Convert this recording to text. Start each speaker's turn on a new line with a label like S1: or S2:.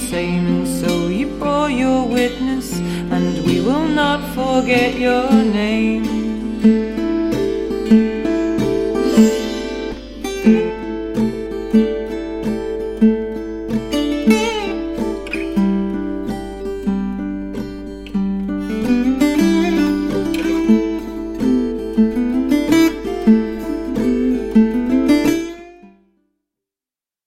S1: same, and so you bore your witness, and we will not forget your name.